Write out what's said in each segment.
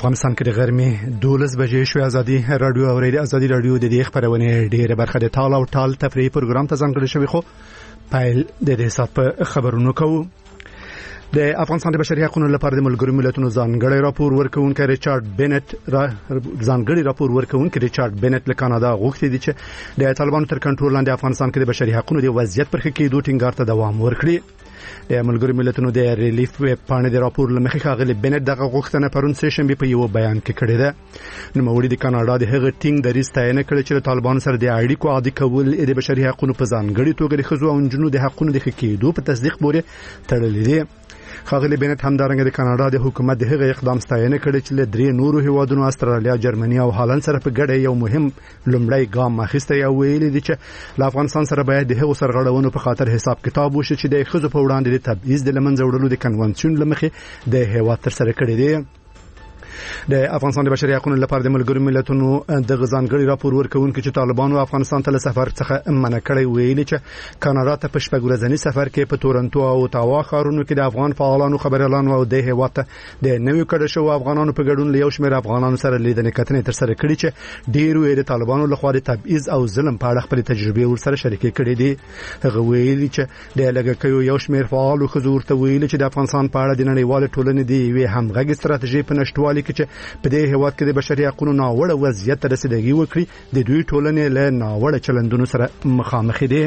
افغانستان کې د غرمې 12 بجې شوې. ازادي رادیو اوریدي. ازادي رادیو د دې خبرونه ډېره برخه د ټال او ټال تفریحي پروګرام ته ځانګړی شوی، خو پایل د دې سات په خبرونو کوو. د افغانستان د بشري حقوقو لپاره د ملګرو ملتونو ځانګړی راپور ورکوونکی ریچارډ بینټ له کانادا غوښتي دي چې د طالبانو تر کنټرول لاندې افغانستان کې د بشري حقوقو د وضعیت پر ښه کېدو ټینګار ته دوام ورکړي. د ملګرو ملتونو د ریلیف ویب پاڼې د راپور لمخې ښاغلي بینټ دغه غوښتنه پرون سه شنبه په یو بیان کې کړې ده. نوموړي د کاناډا د هغه ټینګ دریځ ستاینه کړې چې د طالبانو سره د اړیکو عادي کول د بشري حقوقو په ځانګړي توګه د ښځو او نجونو د حقوقو د ښه کېدو په تصدیق پورې تړلې دي. ښاغلي بینټ همدارنګه د کاناډا د حکومت د هغه اقدام ستاینه کړې چې له درې نورو هیوادونو استرالیا، جرمني او هالند سره په ګډه یو مهم لومړی ګام اخیستی او ویلي دي چې له افغانستان سره باید د هغو سرغړونو په خاطر حساب کتاب وشي چې د ښځو په وړاندې د تبعیض د له منځه وړلو د کنونسیون له مخې د هیواد ترسره کړی دی. د افغانستان د بشري حقوقو لپاره د ملګرو ملتونو د ځانګړي راپور ورکوونکي چې طالبانو افغانستان ته له سفر څخه منع کړی ویلي چې کاناډا ته په شپږ ورځني سفر کې په تورنټو او اوتاوا ښارونو کې د افغان فعالانو، خبريالانو او د هیواد ته د نویو کډه شو افغانانو په ګډون له یو شمېر افغانانو سره لیدنې کتنې ترسره کړې چې ډېرو د طالبانو لخوا د تبعیض او ظلم په اړه خپل تجربې ورسره شریکې کړې دي. هغه ویلي چې د لګکیو یو شمېر فعالو ښځو ورته ویلي چې د افغانستان په اړه د نړیوال ټولنې د یوې همغږي ستراتیژي په نشټوالي کې چې په دې هیواد کې د بشري حقوقو ناوړه وضعیت ته رسیدګي وکړي د دوی ټولنې له ناوړه چلندونو سره مخامخ دي.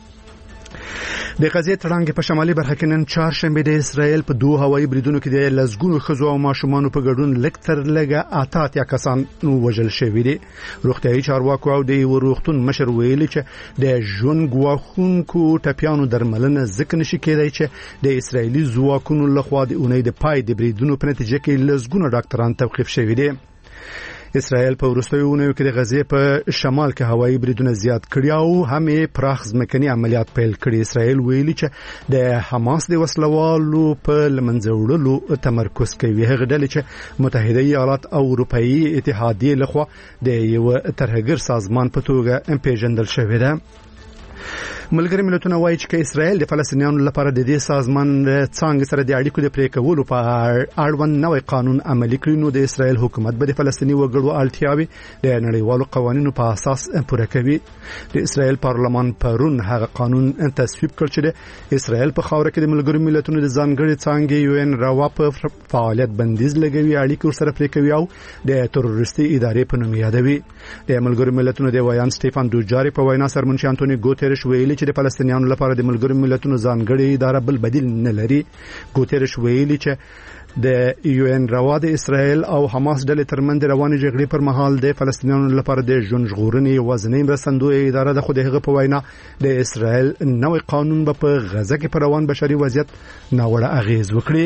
د غزې تړانګې په شمالي برخه کې نن چهارشنبه د اسرائیل په دوه هوایي بریدونو کې د لزګونو ښځو او ماشومانو په ګډون لږ تر لږه 88 کسان وژل شوي دي. روغتیايي چارواکو او د روغتون مشر ویلي چې د ژوند ګواښونکو ټپیانو درملنه ځکه نشي کېدای چې د اسرائیلي ځواکونو لخوا د اونۍ د پای د بریدونو په نتیجه کې لزګونو ډاکټران توقیف شوي دي. اسرائیل په وروستیو اونیو کې د غزې په شمال کې هوایي بریدونه زیات کړي او هم پراخ ځمکني عملیات پیل کړي. اسرائیل ویلي چې د حماس د وسلوالو په لمنځه وړلو تمرکز کوي. هغه ډلې چې متحده ایالات او اروپאי اتحادیه لخوا د یو ترهګر سازمان په توګه پیژندل شوی دی. ملګری ملتونه وایي چې اسرائیل د فلسطینیانو لپاره د دې سازمان څنګه سره د اړیکو د پرې کولو په اړوند نوې قانون عملي کړي نو د اسرائیل حکومت به د فلسطیني وګړو اړتیاوې د نړیوالو قوانینو په اساس پوره کوي. د اسرائیل پارلمان پرون هغه قانون تصویب کړ چې د اسرائیل په خاوره کې د ملګری ملتونو د ځانګړي څانګې UN روا په فعالیت بندیز لګوي، اړیکې ورسره پرې کوي او د تروریستي ادارې په نوم یادوي. د ملګری ملتونو د ویان سټيفان دوجاري په وینا سرمنشي انټونی ګوتيرش ویلي چې د فلسطینیانو لپاره د ملګرو ملتونو ځانګړي اداره بل بدیل نه لري. ګوتيرش ویلي چې د UN روا د اسرائیل او حماس ډلې ترمنځ روانې جګړې پر مهال د فلسطینیانو لپاره د ژوند ژغورنې وزنې مرستندوی اداره د خو د هغه په وینا د اسرائیل نوې قانون په غزه کې پر روان بشري وضعیت ناوړه اغیز وکړي.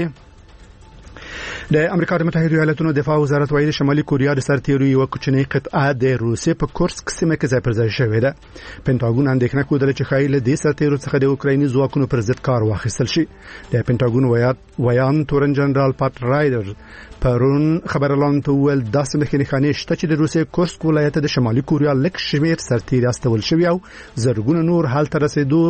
د امریکا د متحده ایالاتونو دفاع وزارت وایي شمالي کوریا د سرتیرو یو کوچنی قطعه د روسیې په کورسک سیمه کې ځای پر ځای شوې ده. پینټاګون اندېښنه کوله چې ښایي له دې سرتیرو څخه د اوکرایني ځواکونو پر ضد کار واخیستل شي. د پینټاګون ویان تورن جنرال پات رایډر پرون خبرلان ته ویل داسې مخکې شته چې د روسیې کورسک ولایت د شمالي کوریا لک شمیر سرتیري استول شوی او زرګونه نور حال ته رسیدو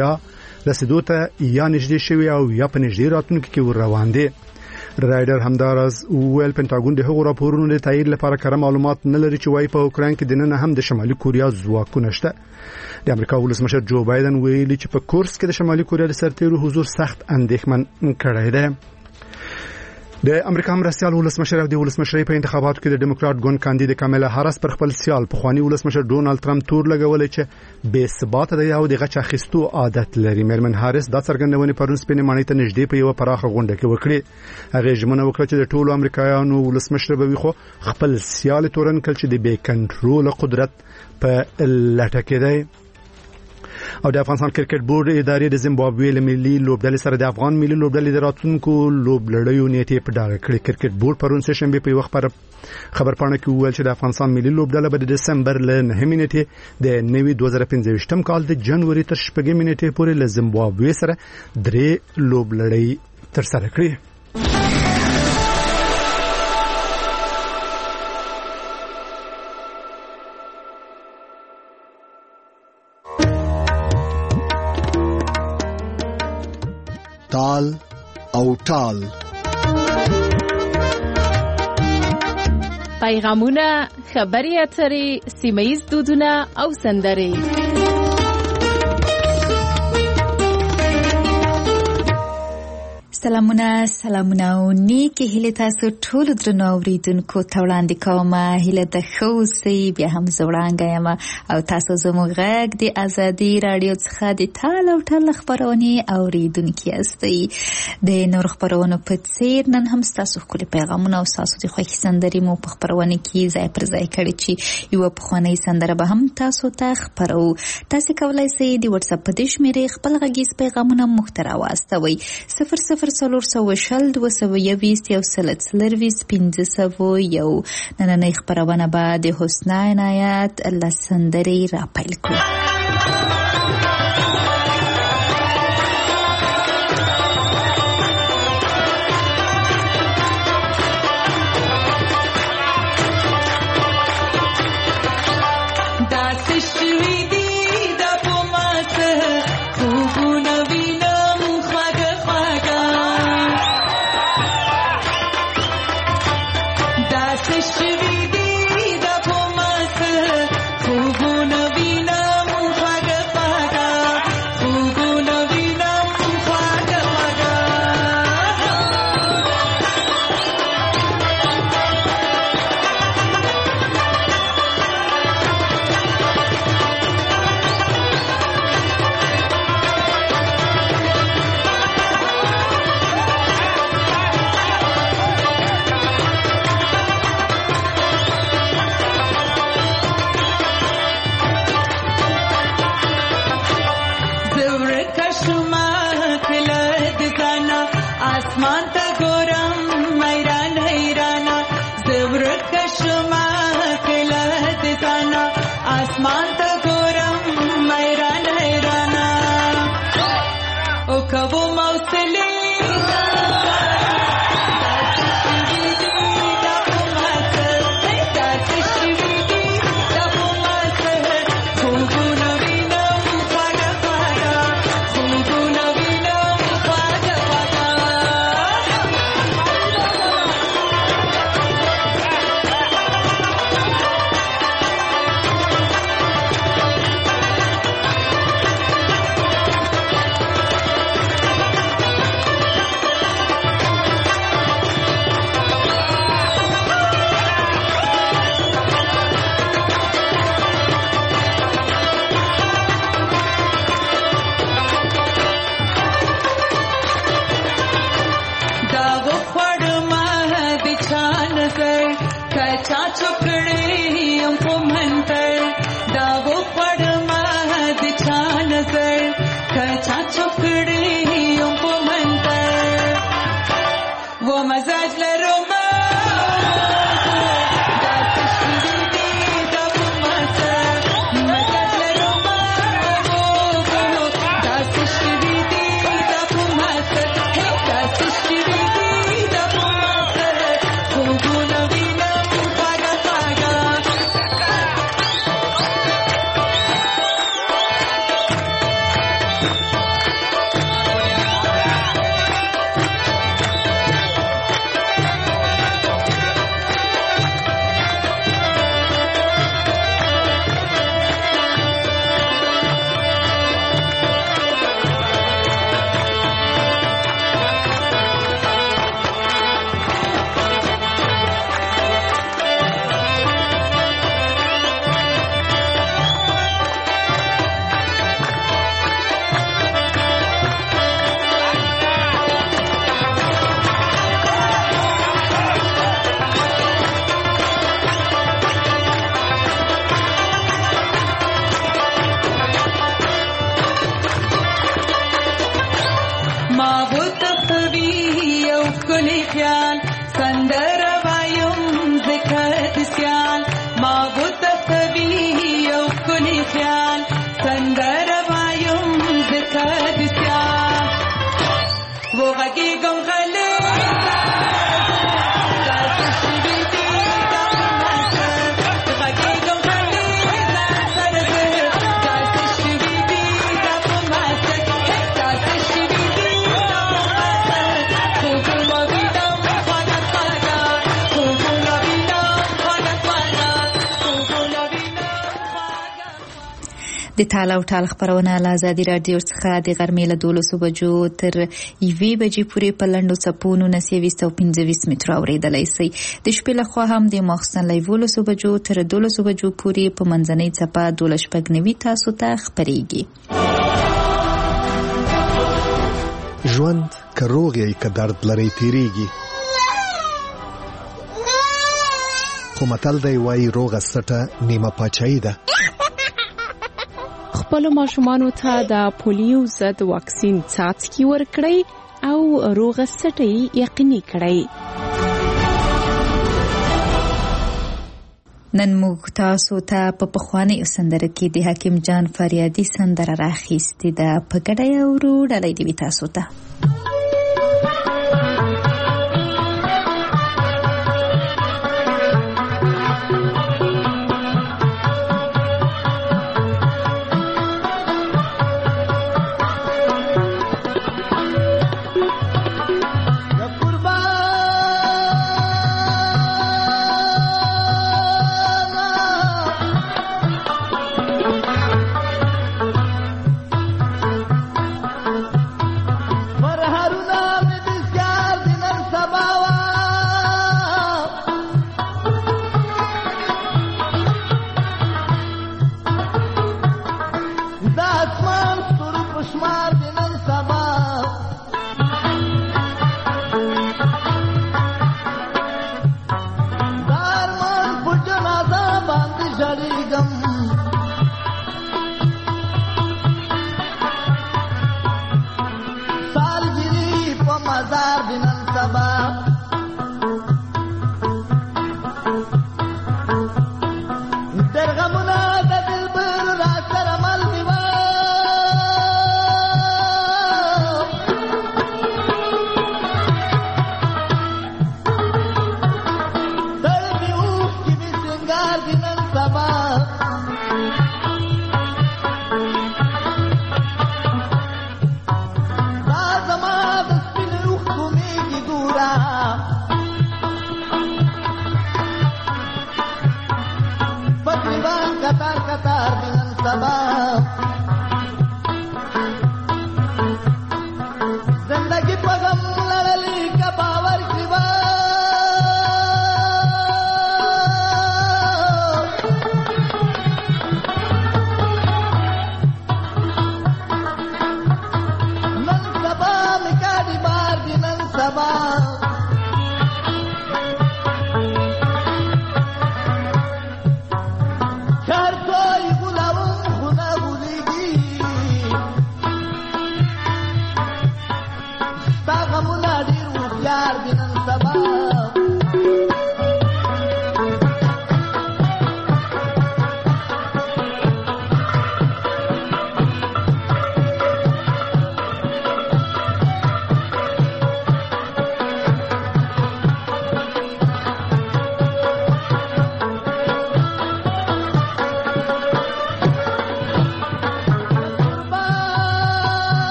ته یا نږدې شوی او یا په نږدې راتلونکي کې ور روان دي. رایډر همدارز ویل پینټاګون د هغو راپورونو د تایید لپاره کره معلومات نه لري چې وايي په اوکراین کې د نن هم د شمالي کوریا ځواکونه شته. د امریکا ولسمشر جو بایدن ویلي چې په کورس کې د شمالي کوریا د سرتیرو حضور سخت اندېښمن کړی دی. د امریکا مرستیال ولسمشر او د ولسمشرۍ په انتخاباتو کې د ډیموکرات ګوند کاندید کاملا هاریس پر خپل سیال پخوانی ولسمشر ډونالد ټرمپ تور لګولې چې بې ثبات دی او د غچ اخیستو عادت لري. مېرمن هاریس دا څرګندونه پرون سپینې ماڼۍ ته نږدې په یو پراخه غونډه کې وکړه. هغه ژمنه وکړه چې د ټولو امریکایانو ولسمشر به وي خو خپل سیال تورن کړ چې د بې کنټرول قدرت په لټه کې دی. او د افغانستان کرکټ بورډ ادارې د زیمبابوې له ملي لوبډلې سره د افغان ملي لوبډلې د راتلونکو لوبلړیو نیټې په ډاګه کړې. کرکټ بورډ پرون سه شنبه په وخت خبرپاڼه کې وویل چې د افغانستان ملي لوبډله به د دسمبر له 9 نیټې د نوي 2015م کال د جنوري تر 15 نیټې پورې له زیمبابوې سره 3 لوبلړۍ ترسره کړي. تال او ټال پیغامونه، خبري اترې، سیمه‌ییز دودونه او سندرې. سلامونه او نیکی هیله تاسو ټول درنو اوریدونکو ته وړاندې کوم. هیله د خوسي بیا هم زوړانګه یم او تاسو زموږ غږ د ازادي رادیو څخه د ټال او ټال خبرونه اوریدونکو یاستئ. د نور خبرونو په څیر نن هم تاسو خپل پیغامونه او تاسو د خوښ سندري مو په خبرونه کې ځای پر ځای کړی چې یو په خواني سندره به هم تاسو ته خبرو. تاسو کولای شئ د واتس اپ په دې شمیرې خپل غږیز پیغامونه محتوا واستوي 00402221 نننۍ خبرونه به د حسنا عنایت لسندري را پیل کړو. خوبو نوینا مو خواږه د تال او ټال خبرونه له ازادي رادیو څخه د غرمې له 12 بجو تر 1 بجې پورې په لنډو څپونو 925 متر اوریدلای شئ. د شپې له خوا هم د ماخستن له 12 بجو تر 12 بجو پورې په منځنۍ څپه 12 تاسو ته خبريږي. ژوند که روغ یې که درد لري تیریږي، خو متل دی وایي روغه سټه نیمه پاچاهي ده. خپل ماشومانو ته د پولیو ضد واکسین څاڅکي ورکړئ او روغه سټه یقیني کړئ. نن موږ تاسو ته په پخواني سندره کې د حکیم جان فریادي سندره راخیستې ده. په ګډه یو ډالۍ دی تاسو ته.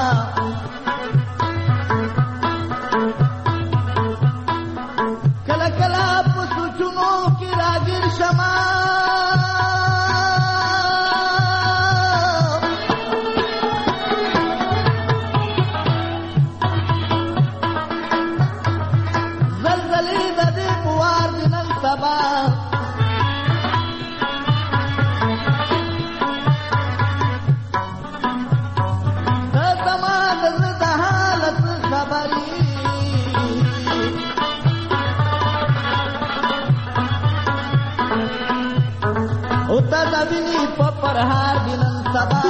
کله زغویني په پرهار دینن سبا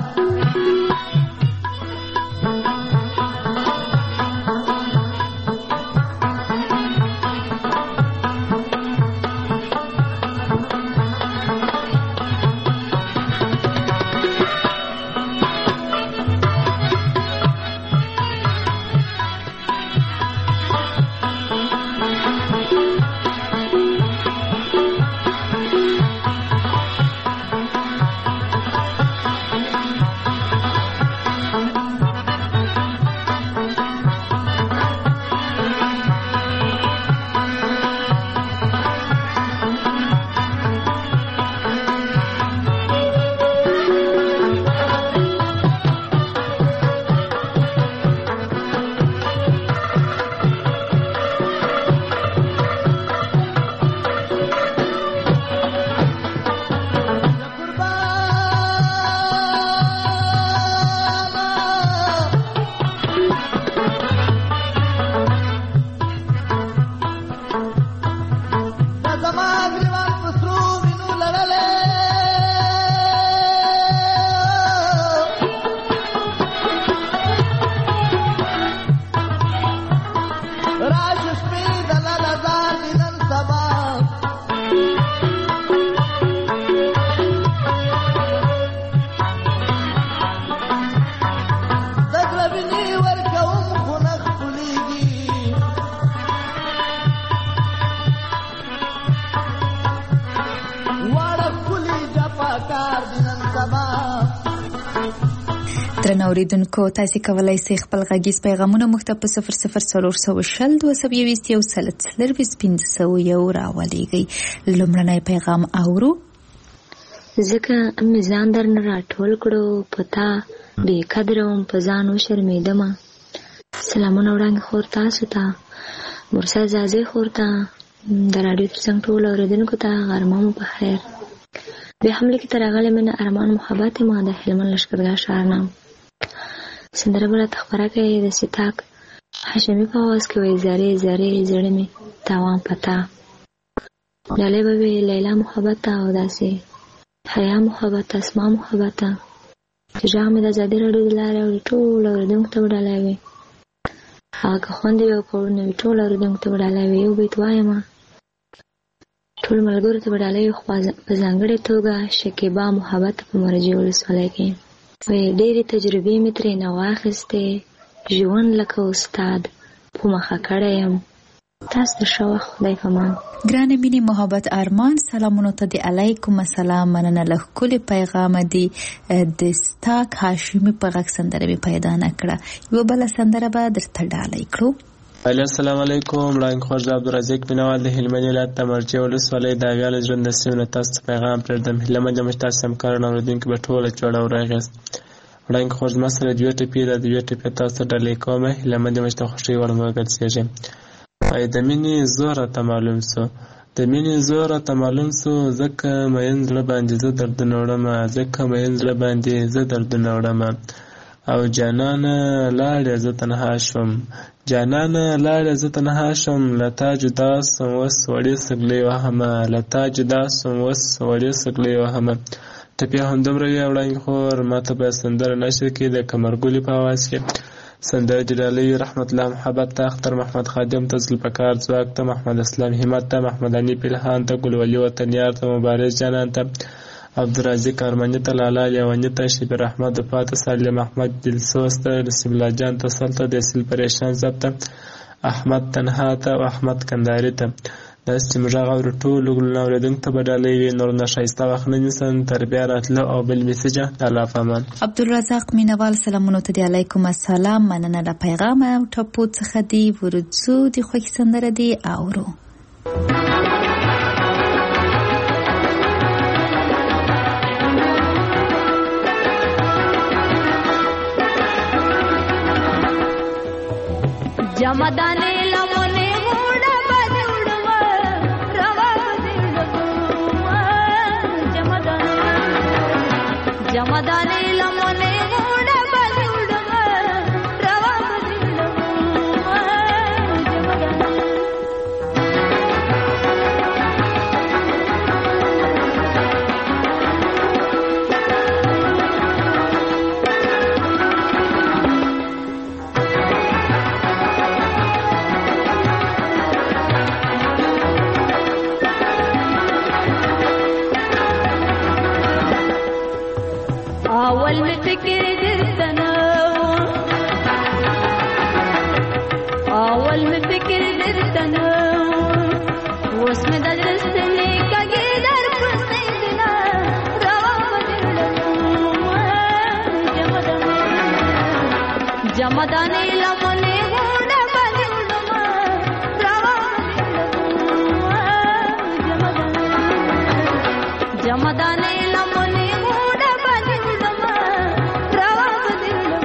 اوریدونکو تاسو کولای شئ خپل غږیز پیغامونه مخ ته په 0040 راولېږئ. لومړنی پیغام اورو. ځکه مې ځان درنه راټول کړو پتا بې قدرم په ځان وشرمېدم. سلامونه وړاندې خور تاسو ته مرسا زازې خور ته د راډیو ترڅنګ ټول اوریدونکو ته غرمه مو په خیر. بیا هم لیکي تر هغه مینه ارمان محبت ما د هلمند لښکرګاه ښار نام سندره بله تخبره کوي د ستاک حشمي په آواز کې وایي زارې زارې زړه مې تاوان پتا ډالۍ به وي لیلا محبت او داسې حیا محبت اسما محبت چې غږ مې د ازادي راډیو د لارې اوري ټول اورېدونکو ته به ډالۍ وي. هغه که خوندې وي او که وړونه وي ټول اورېدونکو ته به ډالۍ وي. یو بیت وایمه ټول ملګرو ته به ډالۍ وي، خو په ځانګړې توګه شکیبا محبت په مرجې ولسوالۍ کې وایي ډېرې تجربې مې ترېنه واخیستې، ژوند لکه استاد په مخه کړی یم. تاسو ته ښه وخت، خدای پامان. ګرانه مینې محبت ارمان سلامونو ته د علیکم السلام مننه له ښکلي پیغامه دی د ستاک هاشمي په غږ سندره مې پیدا نه کړه. یوه بله سندره به درته ډالۍ کړو. السلام علیکم. وړاندې خوږ عبدالرزاق بینوال د هلمند ولایت د مرجې ولسوالۍ د اویا له ژوند د سیمې نه تاسو ته پیغام پرېږدم. هیله من یم چې تاسو همکاران اورېدونکي به ټوله جوړه ورغاست. وړاندې خوږ زما سره دوې ټپې ده، د دوې ټپې تاسو ته ډالۍ کوم. هیله من یم چې د خوښۍ وړ مو وګرځېږي. د مینې زور راته معلوم سو، د مینې زور راته معلوم سو، ځکه مین زړه باندې زه دردونه وړمه، ځکه مین زړه باندې زه دردونه وړمه. او جانانه لاړې زه تنها شوم، جانانه لاړې زه تنها شوم، له تا جدا سوم اوس وړې سګلې وهمه، له تا جدا سوم اوس وړې سګلې وهمه. ټپې همدومره وي. وړاندې خور ماته به سندره نشر کړي د قمرګلې په اواز کې. سندره د ډالۍ رحمت الله محبت ته، اختر محمد خادم ته، ذوالفقار ځواک ته، محمد اسلام همت ته، محمد انیف الهان ته، ګلولي وطنیار ته، مبارز جانان ته، عبدالرزاق ارماني ته، لالا لیواني ته، شبیر احمد وفا ته، سالم احمد دلسوز ته، نصیب الله جان ته، سل ته، دسیل پریشان زب ته، احمد تنها ته او احمد کنداري ته. داسې چې موږ هغه اورو ټولو ګلونه اورېدونکو ته به ډالۍ وي. نور نه ښایسته وخت نه نیسم تر بیا راتلو او بل میسجه. الله پامان. عبدالرزاق مینوال سلامونو ته دی علیکم السلام مننه له پیغام او ټپو څخه دی. ورځو د خوښ سندره دی اورو. जमदाने लमने मुड़ा बदुड़वा रवा बदुड़वा जमदाने लमने मुड़ा बदुड़वा रवा बदुड़वा ډول مې فکر درته نه اوس مې د زړه ستنې کږې در پسې دینه روا بدلم جمدانې لمنې غوډه بدلم روا جمدانې لمنې غوډه بدلم روا بدلم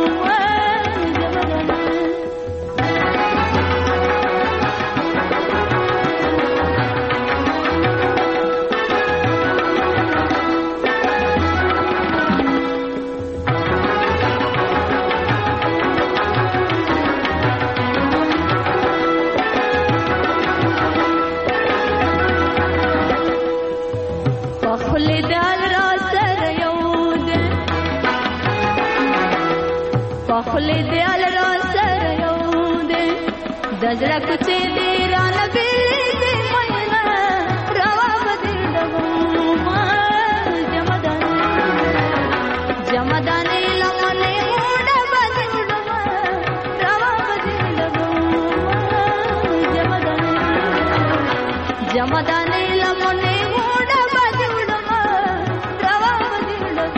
خلی دیال را سر یو دی دزړه کوڅې دی رانه بیلې دی مینه روا بدلم جمدانې لمنې غوډه بدلم روا بدلم جمدانې لمنې غوډه بدلم روا بدلم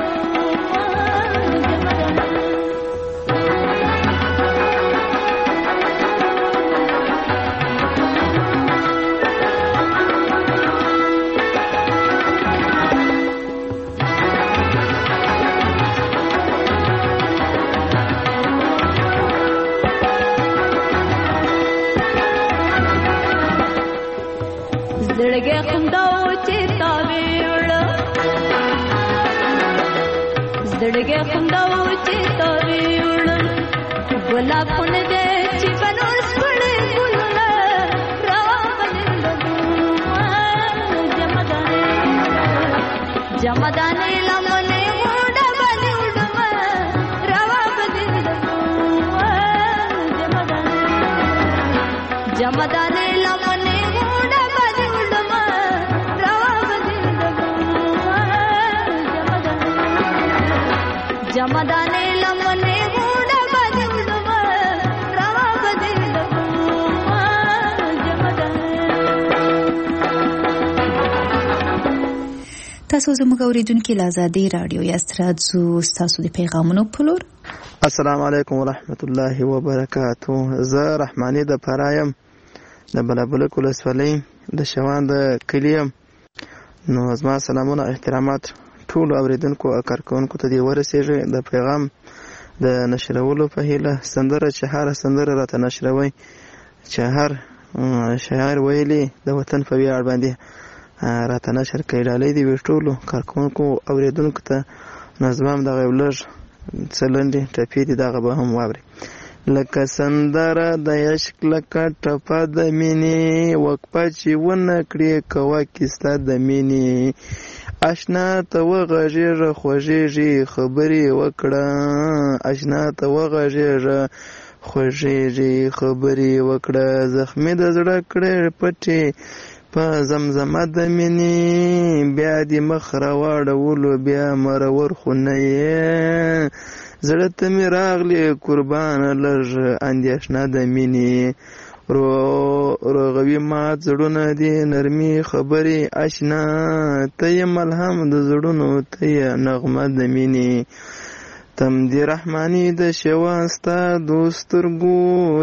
زړګي خونداو چې تا ویړه زړګي خونداو چې تا ویړه ګلاب خون دې چې بنور سپړې ګلونه روا بدلم جمدانې لمنې غوډه بدلم روا بدلم جمدانې لمنې جمدانې لمنې غوډه بدلم روا بدلم تاسو زموږ اوریدونکو له آزادۍ رادیو یاست راځو تاسو د پیغامونو په لور. السلام علیکم ورحمت الله وبرکاتو. زه رحماني د پرایم د بلبلک ولسوالۍ د شوان د کلیم. نو زما سلامونه احترامات ټول اوریدونکو او کارکونکو ته دی ورسېږي. د پیغام د نشرولو په هیله سندره چې هر سندره راته نشروي چې هر شاعر ویلي د وطن په ویاړ باندې راته نشر کوي. ډالۍ دی ټولو کارکونکو اوریدونکو ته نظم دغه ولر څلندې ټپې دي دغه به هم واوري. لکه سندره د عشق لکه ټپه د مینې وقفه چې ونه کړې کوه کیسه د مینې اشنا ته وغږېږه خوږېږي خبرې وکړه اشنا ته وغږېږه خوږېږي خبرې وکړه زخمي د زړه کړې پټې په زمزمه د مینې بیا دې مخ راواړولو بیا مرور خو نه یې زړه ته مې راغلې قربانه لږ اندېښنه د مینې روغوي مات زړونه دي نرمي خبرې اشنا ته یې ملهم د زړونو ته یې نغمه د مینې تم دې رحماني د شوان ستا دوسترګو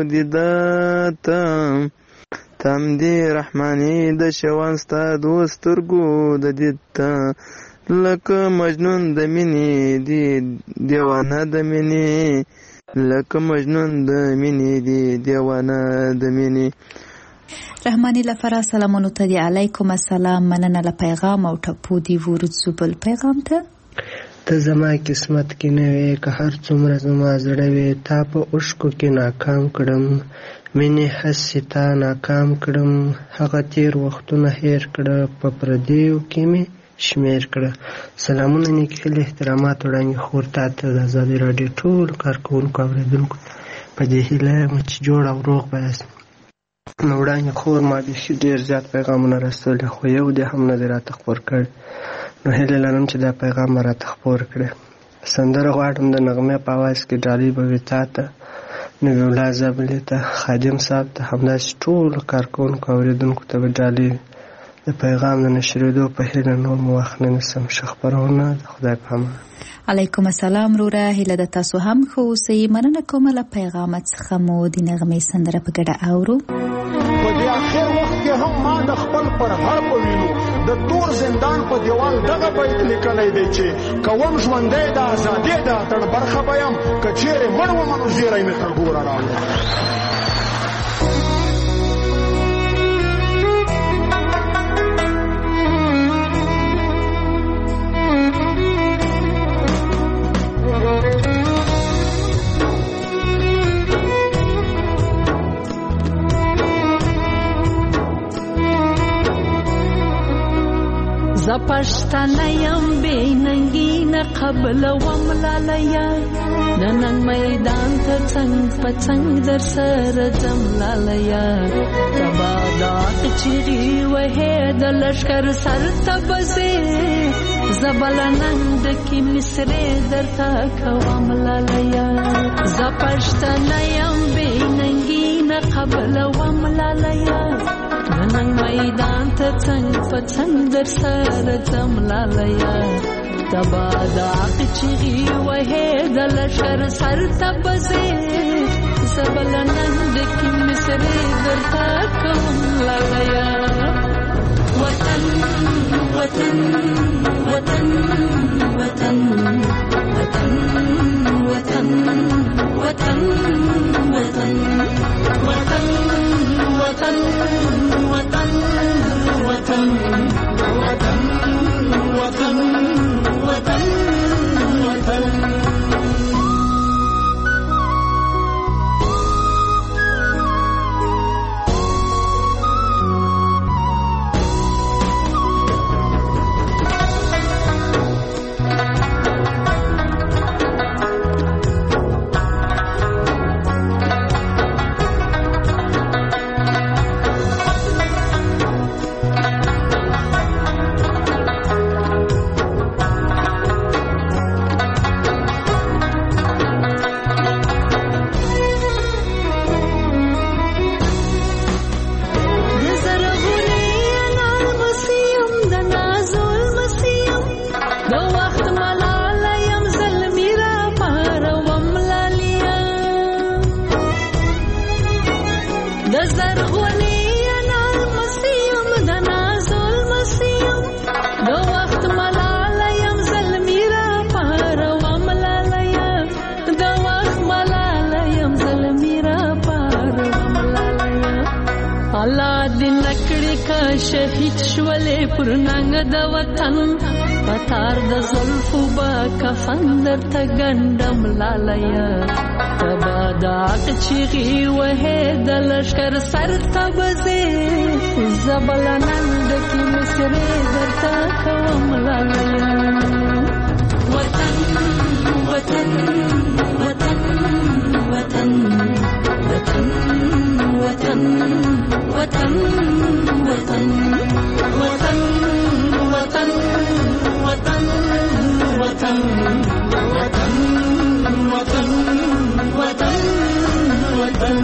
دیداته تم دې رحماني د شوان ستا دوسترګو د دیدته لکه مجنون د مینې دی دیوانه د مینې لکه مجنون د مینې دی دیوانه د مینې. رحماني لفرا سلامونو ته دی علیکم السلام مننه له پیغام او ټپو دی ورڅو بل پیغام ته ته زما قسمت کې نه وې که هر څومره زما زړه وې تا په اوښکو کې ناکام کړم مینې هسې تا ناکام کړم هغه تیر وختونه هیر کړه په پردیو کې مې شمیر کړه. سلامونه نیکې هیلې احترامات وړاندې خور تا ته د ازادۍ راډیو ټول کارکوونکو اوریدونکو په دې هیله یم چې جوړ او روغ به یاست. نو وړاندې خور ما بیخي ډېر زیات پیغامونه رسولي خو یو دې هم نه دی راته خپور کړی. نو هیله لرم چې دا پیغام به راته خپور کړی. سندره غواړم د نغمې په اواز کې ډالۍ به وي تا ته نبی الله زابلي ته، خادم صاحب ته، همداسې ټولو کارکوونکو اورېدونکو ته به ډالۍ د پیغام د نشرېدو په هیله نور مو وخت نه نیسم. ښه خپرونه د خدای په امان. علیکم السلام وروره، هیله د تاسو هم ښه اوسئ. مننه کوم له پیغامت څخه مو د نغمې سندره په ګډه اورو. په دې اخر وخت کې هم ما د خپل پر هر په وینو د تور زندان په دیوال دغه بیت لیکلی دی چې کوم ژوندی د ازادۍ د اتڼ برخه به یم، که چیرې مړ ومه نو زیری مې تر ګوره راوړه. زپشتنه یم بی ننگی نه قبل وم لالیه، د نن میدان ته څنګ په څنګ در سره ځم لالیه، تبا داغ چیغې وهې د لښکر سر ته بځې، زبل ننګ ډکې مصرې درته کوم لالیه. زپشتنه یم بی ننګی نه قبل وم لالیه، نن میدان ته څنګ په څنګ در سره ځم لالیه، تبا داغ چیغې وهې د لښکر سر ته بځې، زبل ننګ ډکې مصرې درته کوم لالیه. وطن وطن وطن وطن وطن وطن وطن وطن وطن وطن وطن وطن وطن وطن وطن وطن. شهید شولې پر ننګ د وطن، پتار د زلفو با کفن درته ګنډم لالیه، تبا داغ چیغې وهې د لښکر سر ته بځې، زبل ننګ ډکې مصرې درته کوم لالیه. وطن وطن وطن وطن وطن وطن وطن وطن وطن وطن وطن وطن وطن وطن وطن وطن.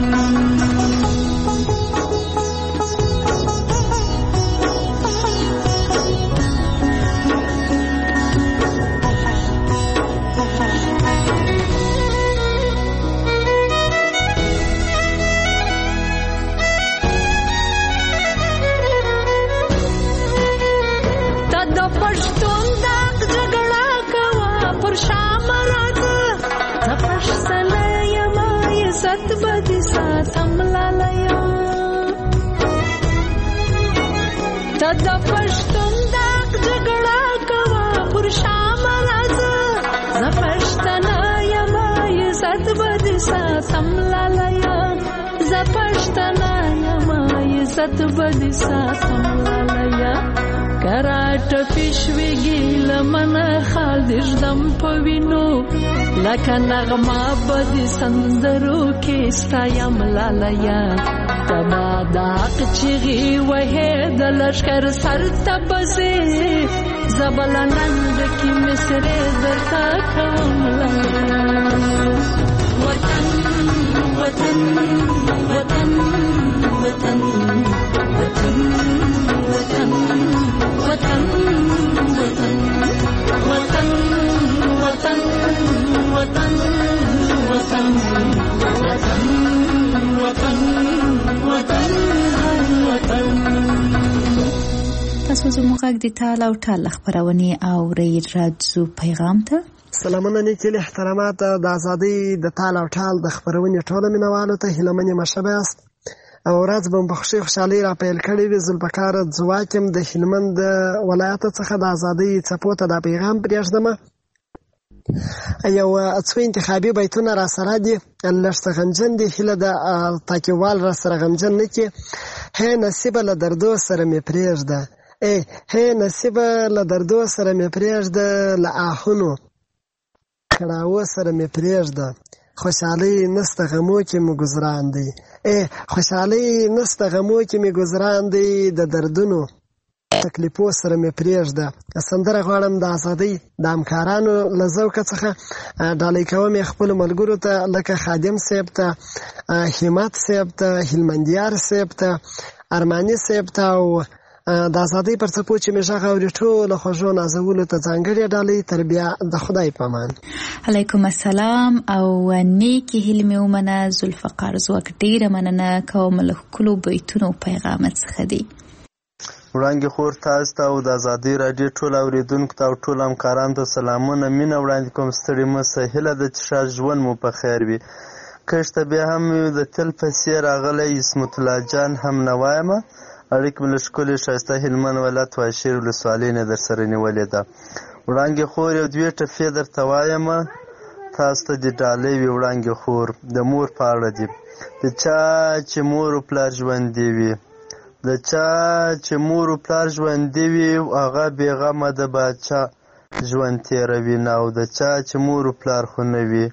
د پښتون داغ جګړه کوا پر شام راځه، ز پښتنه یم عزت بدي ساتم لالیه، ز پښتنه یم عزت بدي ساتم لالیه. کراټ پښویږي لمن خال دژدم پوینو، لکه نغمه بدي سندرو کې ستایم لالیه، تبا داغ چیغې وهې د لښکر سر ته بځې، زبل ننګ ډکې مصرې درته کوم لالیه. وطن وطن وطن وطن وطن وطن وطن وطن وطن وطن وطن وطن وطن وطن وطن. تاسو زموږ غږ د ټال او ټال خبرونه اورئ. راځو پیغام ته. سلامونه نیکي احترامات د ازادۍ د ټال او ټال د خبرونې ټول مینوالو ته هیلمنې مشبه است او ورځ به په خوشحالي را پیل کړی وي. ذوالفقار ځواکم د هلمند ولایت څخه د ازادۍ څپو ته د پیغام پرېږدم. یو څو انتخابي بیتونه را سره دي، لږ څه غمجن دي. هیله د تاکیوال را سره غمجن نه کړي. هی نصیبه له دردو سره مې پرېږده، هی نصیبه له دردو سره مې پرېږده، له آهونو کړاوو سره مې پرېږده. خوشحالۍ نسته غمو کې مې ګزران دی، خوشحالۍ نسته غمو کې مې ګزران دی، د دردونو تکلیفو سره مې پرېږده. سندره غواړم د ازادۍ د همکارانو له ذوقه څخه ډالۍ کوم یې خپلو ملګرو ته، لکه خادم صاحب ته، همت صاحب ته، هلمندیار صاحب ته، ارماني صاحب ته او د ازادۍ پر څپو چې مې غږ اوري ټولو خوږو نازولو ته ځانګړې ډالۍ. تر بیا د خدای په امان. علیکم السلام او نیکې هیلې مې ومنه. ذوالفقار ځواک ډېره مننه کوم له ښکلو بیتونو پیغامت څخه دی. وړاندې خور تاسو ته او د ازادۍ راډیو ټول اوریدونکو ته او ټول همکارانو ته سلامونه مینه وړاندې کوم. ستړي مه سئ. هیله ده چې ښه ژوند مو په خیر وي. کشته بیا هم د تل په څېر راغلی عصمت الله جان هم نه وایمه. اړیکې مې له ښکلې ښایسته هلمند ولایت واشیر ولسوالۍ نه در سره نیولې ده. وړاندې خور یو دوې ټپې درته وایمه، تاسو ته دې ډالۍ وي. وړاندې خور د مور په اړه دي. د چا چې مور و پلار ژوندي وي، د چا چې مور و پلار ژوندي وي، هغه بېغمه د باچا ژوند تېروي نه. او د چا چې مور و پلار خو نه وي،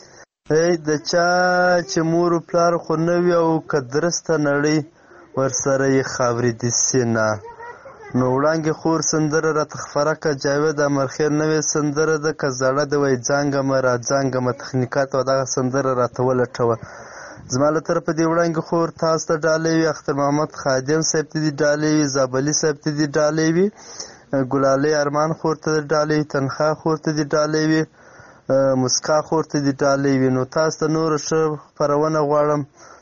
د چا چې مور و پلار خو نه وي، او که درسته نړۍ ورسره یې خاورې دي سینه. نو وړاندې خور سندره راته خپره کړه. جاوید امرخېل نوې سندره ده، که زړه ده وایي ځانګمه را ځانګمه. تخنیکات او دغه سندره راته ولټوه. زما له طرفه دې وړاندې خور تاسو ته ډالۍ وي. اختر محمد خادم صاحب ته دې ډالۍ وي، زابلي صاحب ته دې ډالۍ وي، ګلالۍ ارمان خور ته دې ډالۍ وي، تنخوا خور ته دې ډالۍ وي، مسکا خور ته دې ډالۍ وي. نو تاسو ته نوره ښه خپرونه غواړم.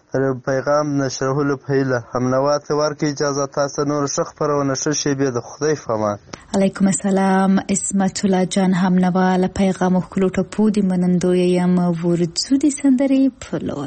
پیغام نشرولو په هیله همنوا ته ورکړي اجازه. تاسو ته نوره ښه خپرونه ښه شیبې د خدای په امان. علیکم السلام. عصمت الله جان همنوا له پیغام ښکلو ټپو د منندویه یم. ورځو د سندرې په لور.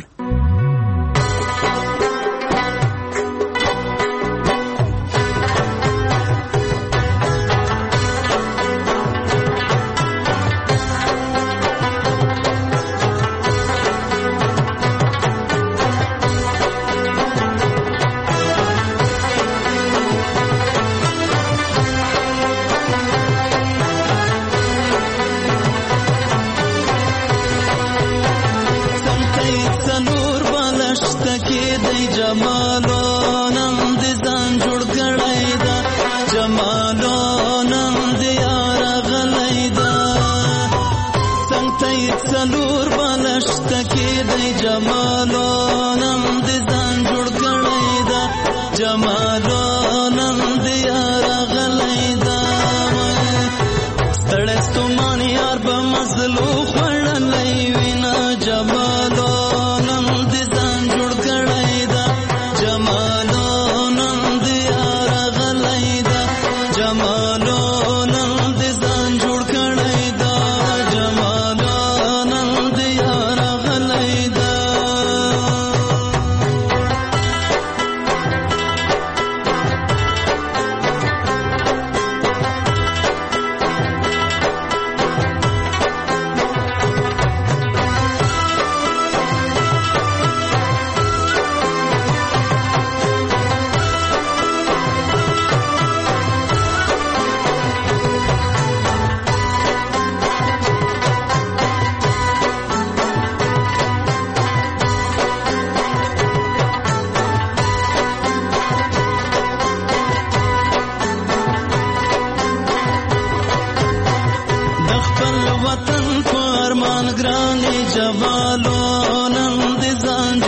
وطن پر مان ګرانې جوالو نن دې ځان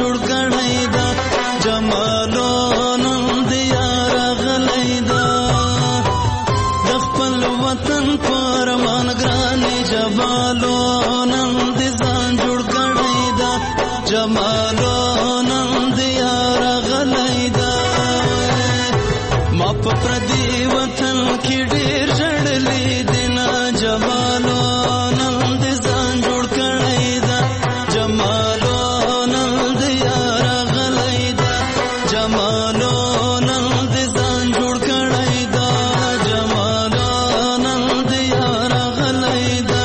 کې ډېر ژړلې دي نه جمالو نن دې ځان جوړ کړی ده جمالو نن دې یار غلی ده جمالو نن دې ځان جوړ کړی ده جمالو نن دې یار غلی ده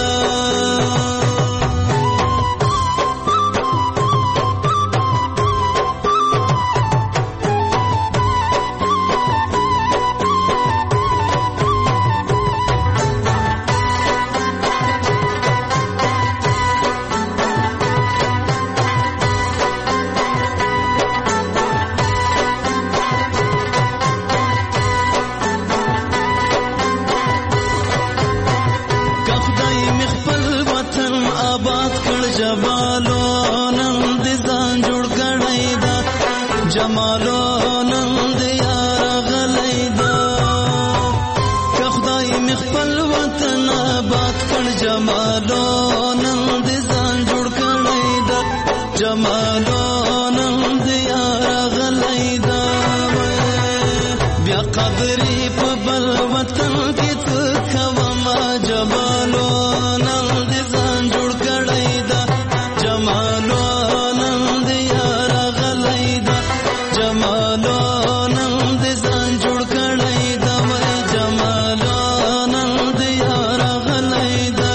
جمالو نن دې یار غلی ده که خدای مې خپل وطن آباد کړ جمالو نن دې ځان جوړ کړی ده جمالو نن دې یار غلی ده بیا قدرې په بل وطن کې څه کومه جمالو نن دې ځان جوړ کړی ده جمالو نن دې یار غلی ده جمالو نن دې ځان جوړ کړی ده جمالو نن دې یار غلی ده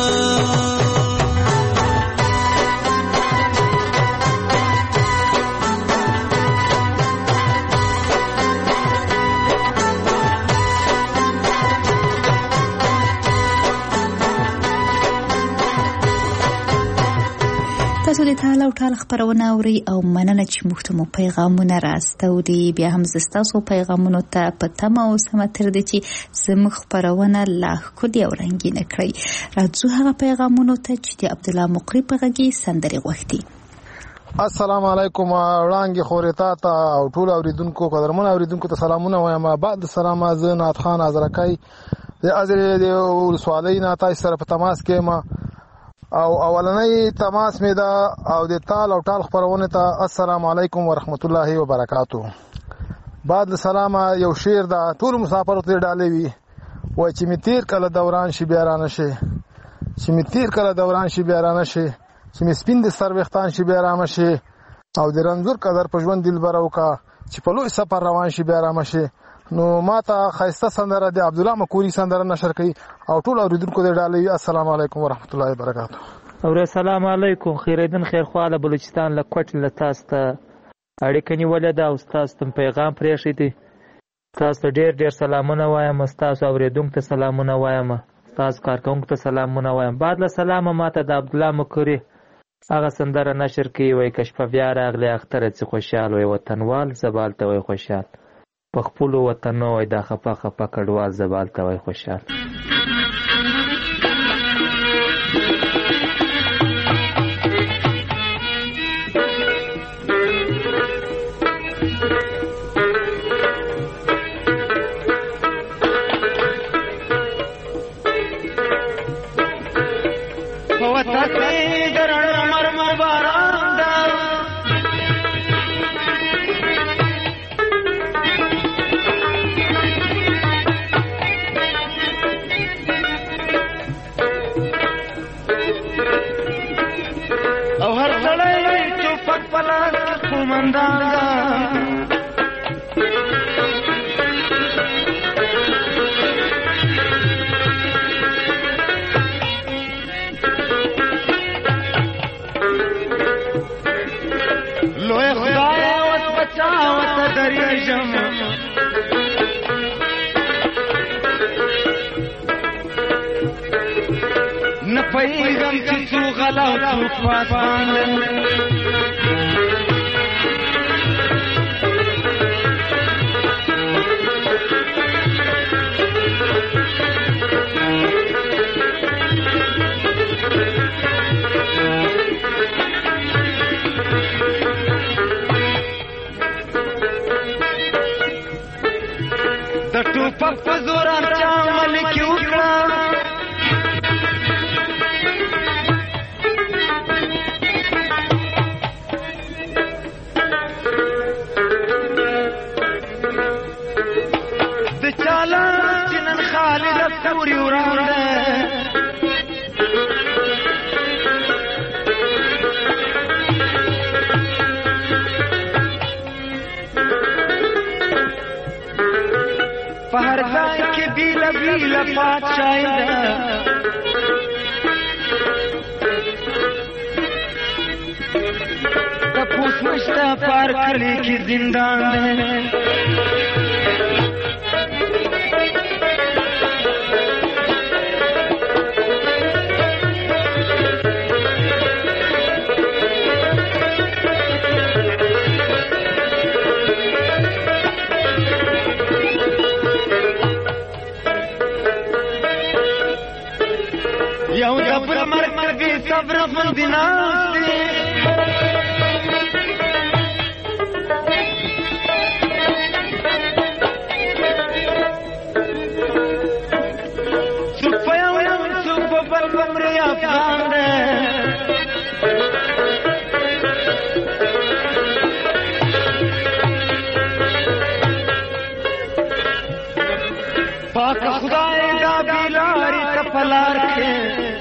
تاسو د ټال او ټال خبرونه اوري او مننه چې موږ ته مو پیغامونه راستوري بیا هم زستاسو پیغامونو ته په تمه اوسم تر دې چې زموږ خبرونه لا ښکلې او رنګینه کړئ راځو هغه پیغامونو ته چې د عبدالله مقری په غږی سندرې غوښتي السلام علیکم وړانګې خورتا ته او ټول اوریدونکو قدرمن اوریدونکو ته سلامونه وایم بعد سلام از نات خان ازرکای د ازری د ولسوالۍ نه تاسو سره په تماس کې ما او اولنۍ تماس مې دا او د تال او ټال خبرونه ته السلام علیکم ورحمت الله وبرکاتو بعد سلام یو شعر دا ټول مسافر ته ډالې وی وای چې می تیر کله دوران شي بیا رانه شي چې می تیر کله دوران شي بیا رانه شي چې می سپین د سر وختان شي بیا رانه شي او د رنځور قدر په ژوند دلبر او کا چې په لوی سفر روان شي بیا رانه شي نو ماته خیسته سندره د عبدالله مکوری سندره نشر کړي او ټول اوریدونکو ته ډالې السلام علیکم ورحمت الله وبرکاتو او السلام علیکم خیرېدن خیرخواله بلوچستان له کوټ له تاسو ته اړیکه نیولې ده او تاسو ته پیغام پرېښی دی تاسو ته ډېر ډېر سلامونه وایم تاسو اوریدونکو ته سلامونه وایم تاسو کارکونکو ته سلامونه وایم بعد له سلامه ماته د عبدالله مکوری هغه سندره نشر کړي وای کشپ بیا راغلی اختر چې خوشحال وي وطنوال زبال ته وای خوشحال په خپل وطن وای دا خپه خپه کډوال زبال ته وای خوشحال پیغام چې څو غلا او څو پاسان د ټوپک په زور چا ملک وکړه پوری وران ده په هر ځای کې بیله بیله پادشاهي ده تپوس نشته پار کلی کې زندان ده یو دبل مرکبی صبر غندی ناستی سوپ یو یم سوپ بل بمری افغان ده پاک خدای دا بیلاری تپلار کے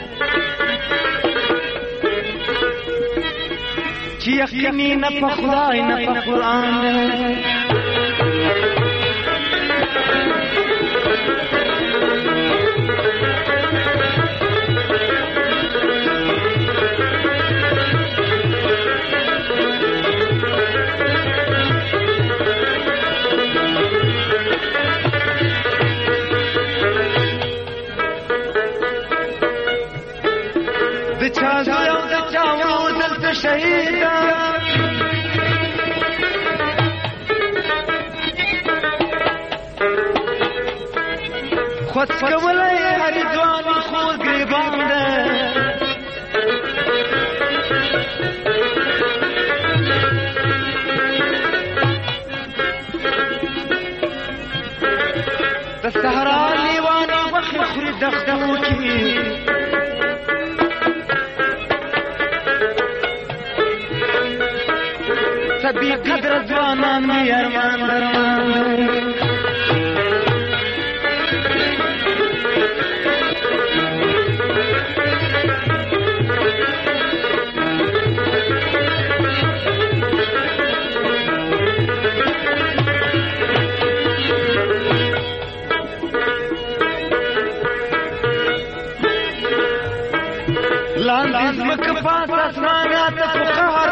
چی یقینی نہ پا خدای نہ پا قرآن شهیدا خود کولای هر ځوان خو گریبان ده د صحرا لیوان وخخري دغدغو کی سبی قدر ځوانان دی ارمان درمان لاندې زمکه پاس اسمانات په قهر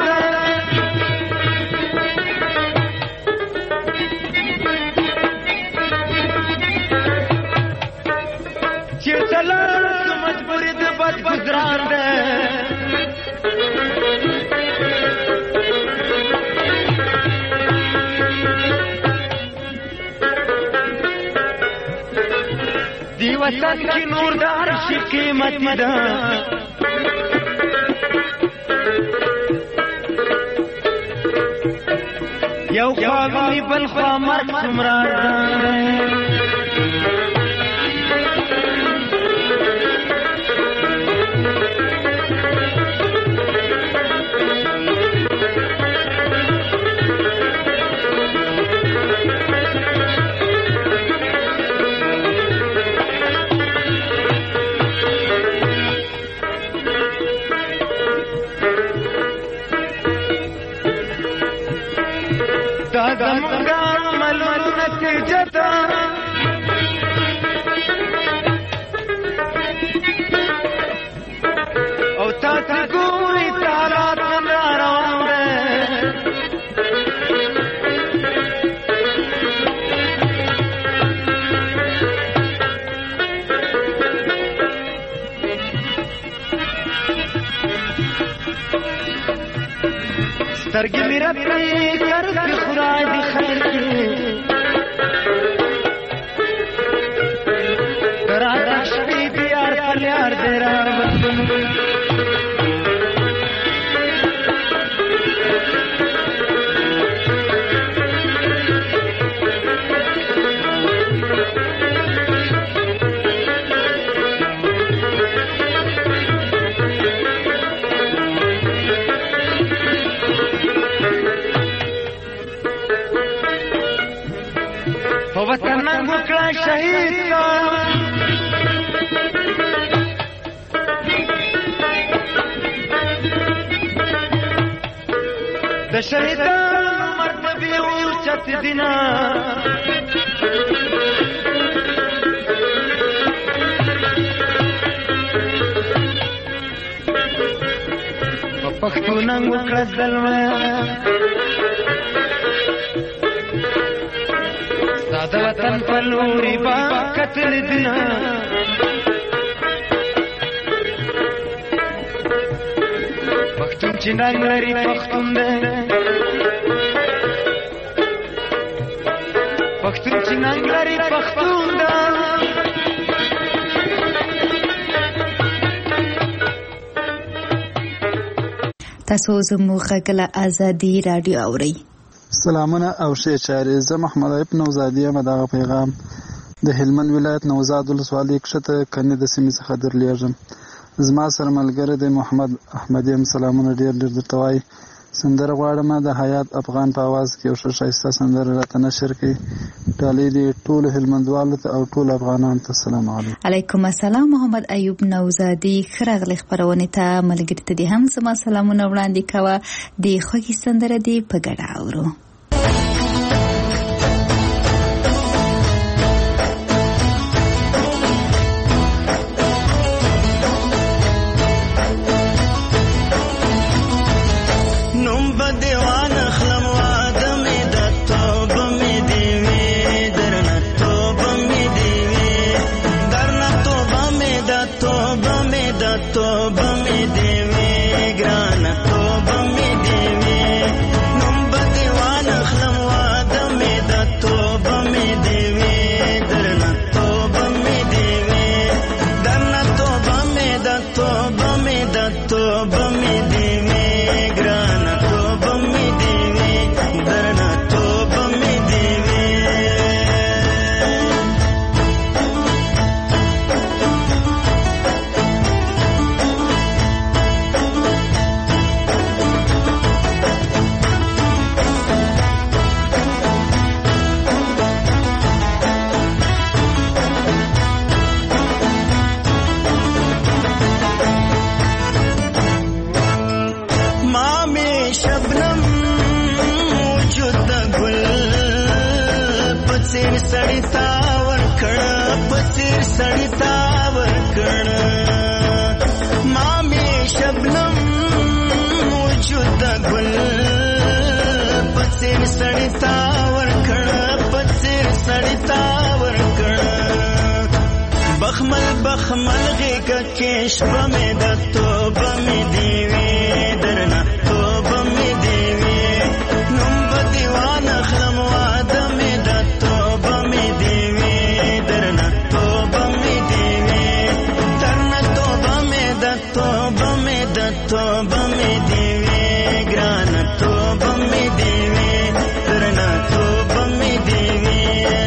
گزران ده دی وطن کی نور دا عرش قیمتی ده یو خوابی بل خواه مرک سمران ده زمونگا عملون نتیجتا او تاتی گوری تالات من روان ده سترگی میرا پی کرد خدای دی خیر کی رات شپی دیار پلیار دیرار وطن وکړه شهید د شهیدانو مرتبه اوچت دینا پښتو ننګ وکړه دلمه ساده وطن په لوري با قتل دینا پښتون چې ننګ لري پښتون دی پښتون چې ننګ لري پښتون دی تاسو زموږ غږ له ازادي رادیو اورئ. سلامونه او ښې چارې. زه محمد عیب نوزادی یم. دغه پیغام د هلمند ولایت نوزاد ولسوالۍ کښته کنې د سیمې څخه درلیږم. زما سره ملګری دی محمد احمد یم. سلامونه ډېر ډېر درته وایي. سندره غواړم د حیات افغان په اواز کې یو ښه ښایسته سندره راته نشر کړي. ډالۍ دې ټولو هلمندوالو ته او ټولو افغانانو ته سلام علیکم. علیکم السلام. محمد ایوب نوزادي ښه راغلی خپرونې ته. ملګري ته دې هم زما سلامونه وړاندې کوه. د خوږې سندره دې په ګډه اورو. بخمل غیگا کش بمی دا تو بمی دیوی درنا تو بمی دیوی نم با دیوان اخلم وادمی دا تو بمی دیوی درنا تو بمی دیوی درنا تو بمی دا تو بمی دا تو بمی دیوی گرانا تو بمی دیوی درنا تو بمی دیوی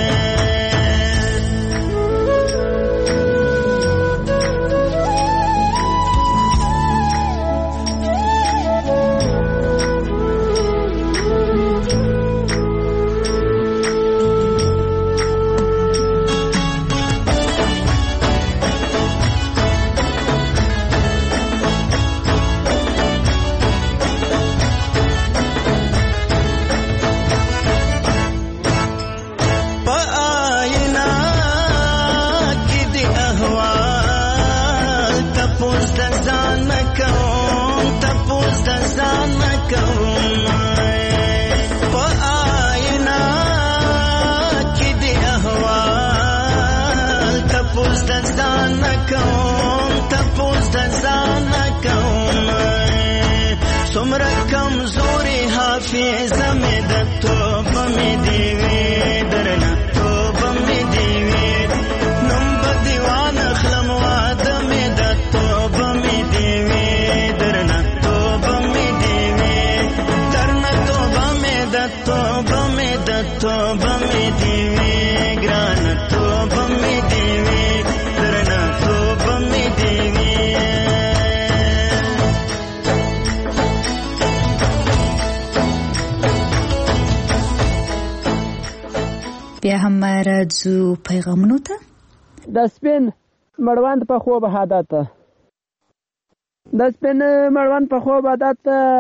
بیا هم راځو پیغامونو ته. د سپین مړوند په خوب عادت د سپین مړوند په خوب عادت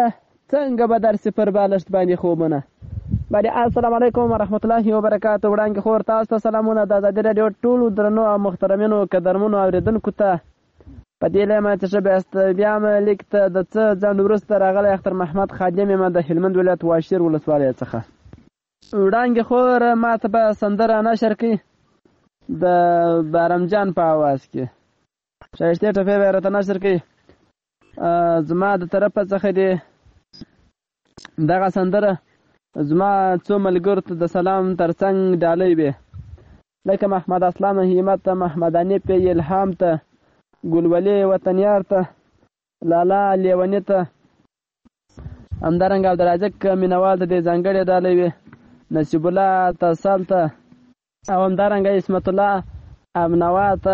څنګه به درسې پر بالښت باندې خوبونه باندې. السلام علیکم ورحمت الله وبرکاتو. وړاندې خور تاسو ته سلامونه. د ازادي راډیو ټولو درنو او محترمینو قدرمنو اورېدونکو ته په دې لیمه چې ښه بیا م لیک ته د څه ځنډ وروسته راغلی اختر محمد خادم یم د هلمند ولایت واشیر ولسوالۍ څخه. وړاندې خور ما ته به سندره نشر کړي د بارمجان په اواز کې ښایستې ټپې به یې راته نشر کړي. زما د طرفه څخه دې دغه سندره زما څو ملګرو ته د سلام تر څنګ ډالۍ وې، لکه محمد اسلام همت ته، محمد انیپ الهام ته، ګلولي وطنیار ته، لالا لیوني ته، همدارنګه عبدالرازق مینوال ته دې ځانګړې ډالۍ وې، نصیب الله تصال ته او همدارنګه اسمت الله امنوا ته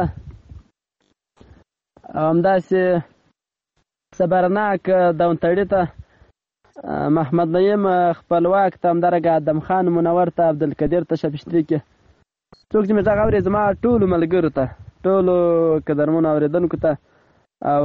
او همداسې صبرناک دونتړي ته، محمد نعیم خپلواک ته، همدارنګه ادم خان منور ته، عبدالقدیر ته شپشتري کې څوک چې مې غږ اوري زما ټولو ملګرو ته، ټولو قدرمنو اورېدونکو ته او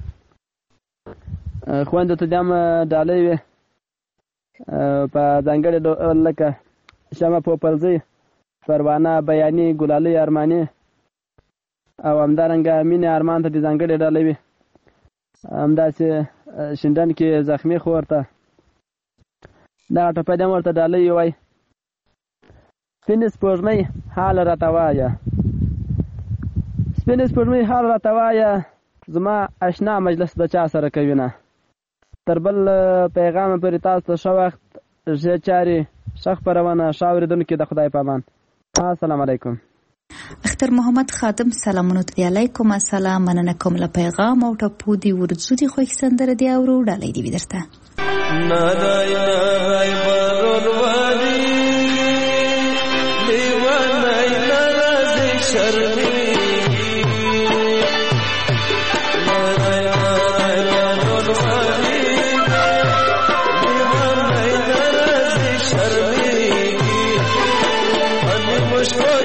خویندو ته دې هم ډالۍ وې په ځانګړې ډول لکه شمه پوپلزۍ، پروانه بیاني، ګلالۍ ارماني او همدارنګه مینې ارمان ته دې ځانګړې ډالۍ وې. همداسې شینډن کې زخمي خور ته دغه ټپه دې هم ورته ډالۍ ووایي. سپینې سپوږمۍ حال راته وایه، سپینې سپوږمۍ حال راته وایه، زما اشنا مجلس د چا سره کوي نه. تر بل پیغام پورې تاسو ته ښه وخت، ښې چارې، ښه خپرونه، ښه اورېدونکي د خدای په امان. السلام علیکم. اختر محمد خادم سلامونه ته علیکم السلام. مننه کوم له پیغام او ټپو دی ورځو دی خو سندره دی او وړاندې دی ودرته نادای نای بارون وادي دیوانای ناراضي شرمي نادای نای بارون وادي دیوانای ناراضي شرمي ان مشکل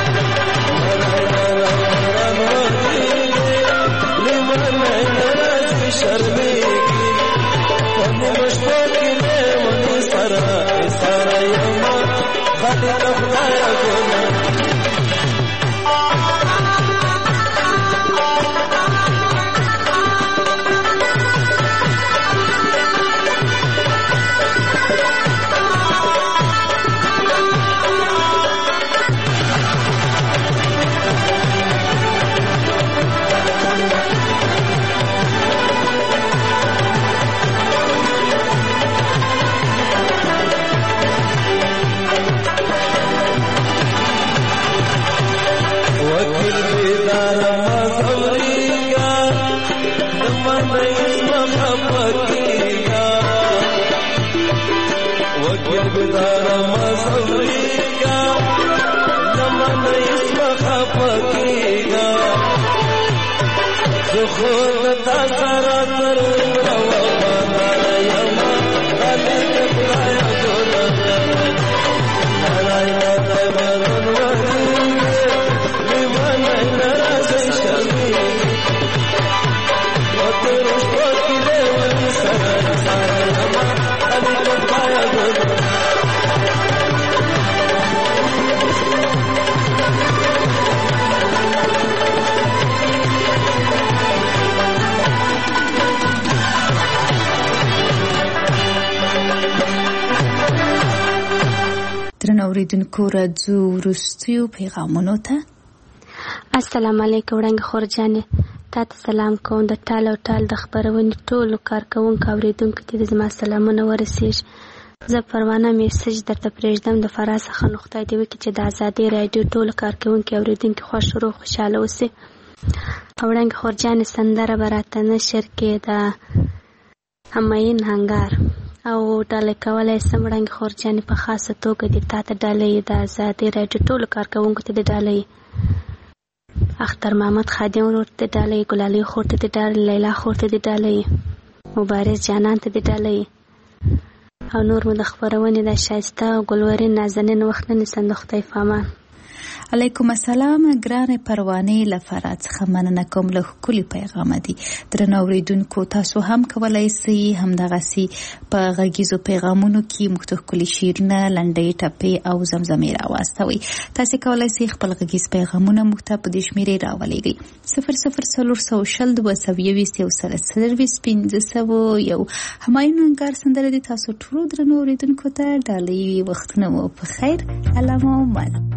Liman سره یما خدای خدای ګونه اوریدونکو راځو وروستیو پیغامونو ته. السلام علیکم وړانګې خورجانې، تا ته سلام کوم. د ټال او ټال د خپرونې ټولو کارکوونکو اوریدونکو ته د زما سلامونه ورسیږي. زه پروانه میسج درته پرېږدم د فراه څخه، نو خدای دې وکړي چې د ازادۍ راډیو ټولو کارکوونکي اوریدونکي خوښ روغ خوشحاله اوسي. وړانګې خورجانې سندره به راته نشر کې د همایون هنګار او ډالۍ کولی سم. وړانګې خورجانې په خاصه توګه د تا ته ډالۍ د ازادۍ راډیو ټولو کارکوونکو ته د ډالۍ، اختر محمد خادم ورور ته د ډالۍ، ګلالۍ خور ته د ډالۍ، لیلا خور ته د ډالۍ، مبارز جانان ته د ډالۍ، او نور مو د خپرونې د شایسته او ګلورین نازنین وخت نه نیسم. د خدای په امان. علیکم السلام ګرانې پروانې له فراه څخه مننه کوم. له ښکلي پیغامه دي. درنو اورېدونکو تاسو هم کولی سئ همدغسې په غږیزو پیغامونو کې موږ ته ښکلي شعرونه، لنډۍ، ټپې او زمزمې راواستوئ. تاسې کولی سئ خپل غږیز پیغامونه موږ ته په دې شمېرې راولېږئ: 00420211501. همایون هنګار سندره د تاسو ټولو درنو اورېدونکو ته ډالۍ وختونه مو په خیر. الله مو مل.